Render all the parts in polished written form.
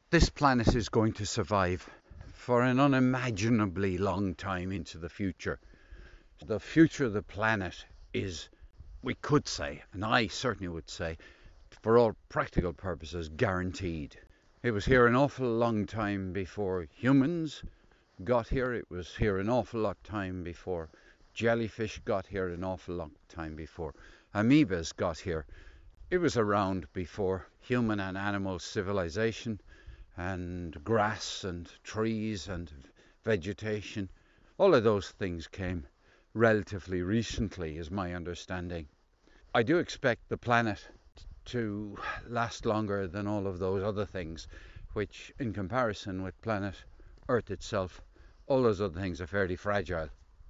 This planet is going to survive for an unimaginably long time into the future. The future of the planet is, we could say, and I certainly would say, for all practical purposes, guaranteed. It was here an awful long time before humans got here. It was here an awful lot time before jellyfish got here, an awful long time before amoebas got here. It was around before human and animal civilization and grass and trees and vegetation. All of those things came relatively recently, is my understanding. I do expect the planet to last longer than all of those other things, which in comparison with planet Earth itself, all those other things are fairly fragile.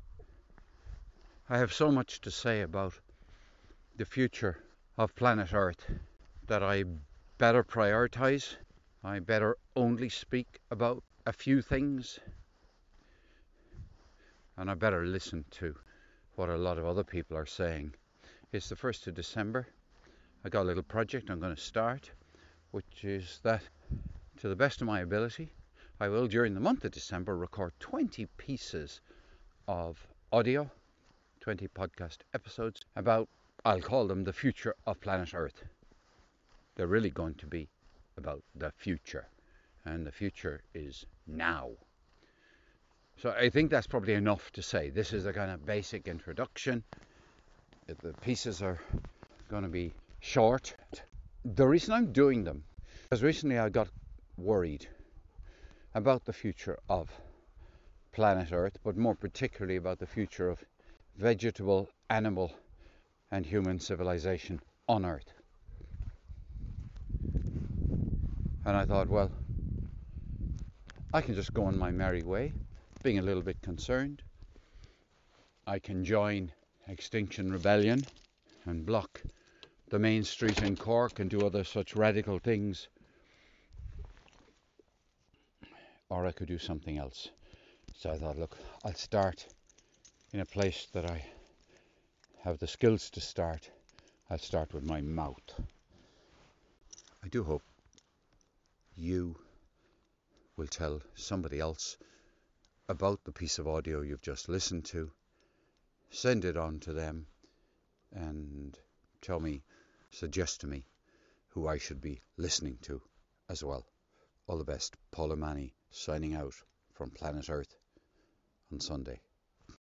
I have so much to say about the future of planet Earth that I better prioritize. I better only speak about a few things, and I better listen to what a lot of other people are saying. It's the 1st of December. I got a little project I'm going to start, which is that, to the best of my ability, I will, during the month of December, record 20 pieces of audio, 20 podcast episodes about, I'll call them, the future of planet Earth. They're really going to be about the future, and the future is now. So I think that's probably enough to say. This is a kind of basic introduction. The pieces are going to be short. The reason I'm doing them is recently I got worried about the future of planet Earth, but more particularly about the future of vegetable, animal and human civilization on Earth. And I thought, well, I can just go on my merry way, being a little bit concerned. I can join Extinction Rebellion and block the main street in Cork and do other such radical things. Or I could do something else. So I thought, look, I'll start in a place that I have the skills to start. I'll start with my mouth. I do hope you will tell somebody else about the piece of audio you've just listened to. Send it on to them and suggest to me who I should be listening to as well. All the best. Paul O'Mahony signing out from Planet Earth on Sunday.